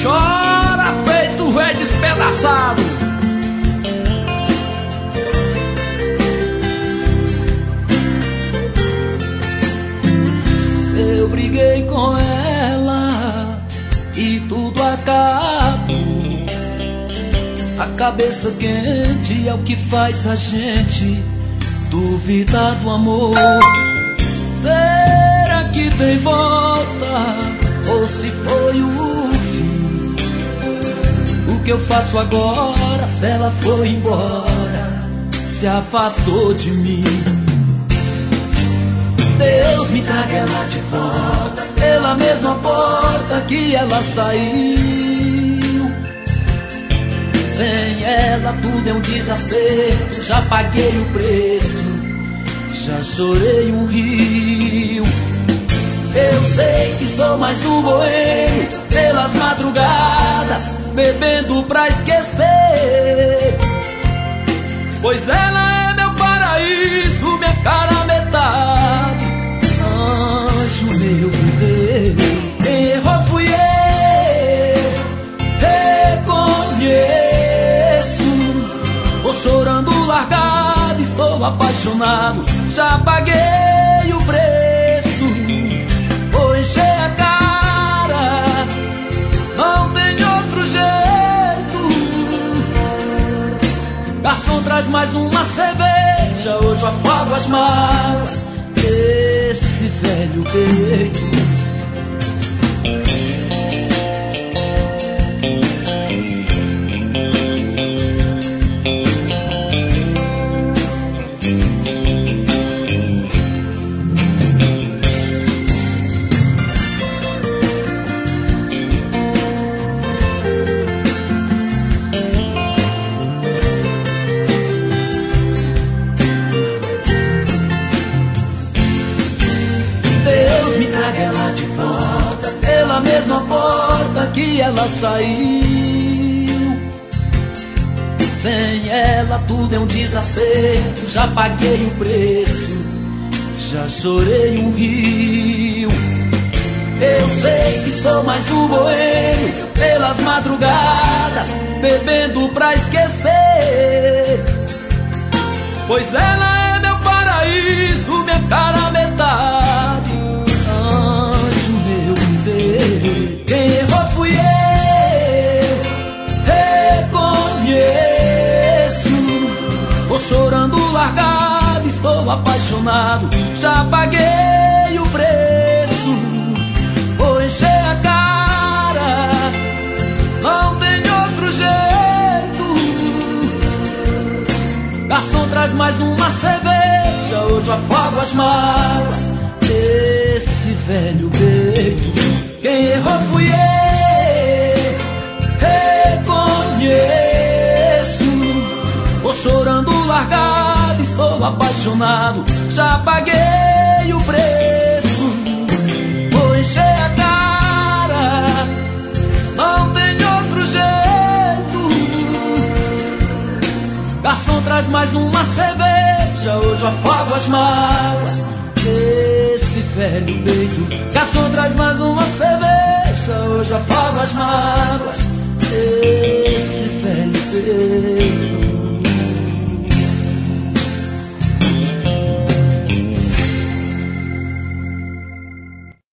chora, peito velho despedaçado. Eu briguei com ela e tudo acabou. A cabeça quente é o que faz a gente duvidar do amor. Será que tem volta ou se foi o fim? O que eu faço agora se ela foi embora, se afastou de mim? Deus me traga ela de volta pela mesma porta que ela saiu. Sem ela tudo é um desacerto, já paguei o preço, já chorei um rio. Eu sei que sou mais um boêmio pelas madrugadas, bebendo pra esquecer. Pois ela é meu paraíso, minha cara metade, anjo meu viver. Quem errou fui eu, reconheço. Tô chorando largado, estou apaixonado, já paguei o preço. Vou encher a cara, não tem outro jeito. Garçom, traz mais uma cerveja, hoje eu afogo as mágoas desse velho peito. Pela mesma porta que ela saiu. Sem ela tudo é um desacerto, já paguei o preço, já chorei um rio. Eu sei que sou mais um boêmio pelas madrugadas, bebendo pra esquecer. Pois ela é meu paraíso, minha cara metade, anjo meu viver. Quem errou fui eu, reconheço. Tô chorando largado, estou apaixonado, já paguei o preço. Vou encher a cara, não tem outro jeito. Garçom, traz mais uma cerveja, hoje eu afogo as mágoas desse velho peito. Quem errou fui eu, reconheço. Tô chorando largado, estou apaixonado, já paguei o preço. Vou encher a cara, não tem outro jeito. Garçom, traz mais uma cerveja, hoje eu afogo as mágoas desse velho peito. Garçom, traz mais uma cerveja, hoje eu afogo as mágoas desse velho peito.